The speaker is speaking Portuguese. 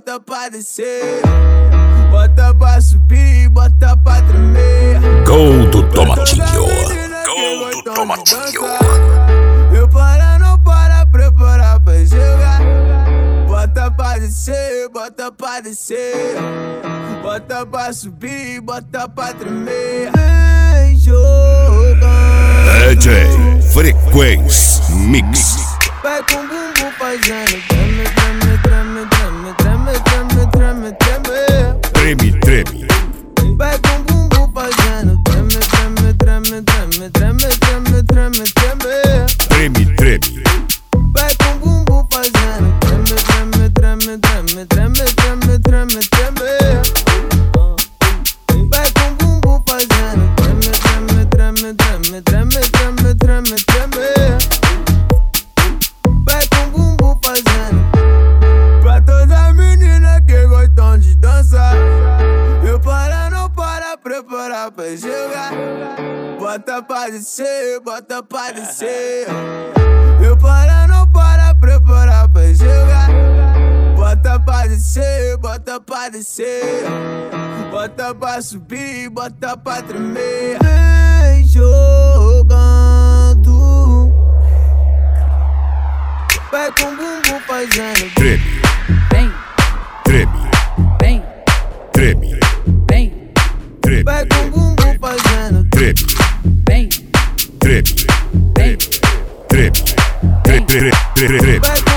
bota pra descer, bota pra subir, bota pra tremer. Gol do Tomatinho. Gol do Tomatinho. Eu para, não para, preparar pra jogar. Bota pra descer, bota pra descer, bota pra subir, bota pra tremer. Vem jogando. DJ Frequência Mix. Vai com bumbum fazendo treme, treme, treme, treme, treme, treme, treme, treme. Treme, treme. Vai com bumbum fazendo treme, treme, treme, treme, treme, treme, treme, treme. Treme, treme. Vai com bumbum fazendo treme, treme, treme, treme, treme, treme, treme. Vai com bumbum fazendo treme, treme, treme, treme, treme, treme, treme, treme. Vai com bumbum fazendo pra todas as meninas que gostam de dançar. Eu para, não para, preparar pra jogar. Bota pra descer, bota pra descer. Eu para, não para, preparar pra jogar. Bota pra descer, bota pra descer, bota pra subir, bota pra tremer. Vem jogando. Vai com bumbum fazendo Treme, Vem, treme, vem, treme, vem, treme, vai com bumbum fazendo treme, vem, treme, vem. treme, treme, treme, treme. vai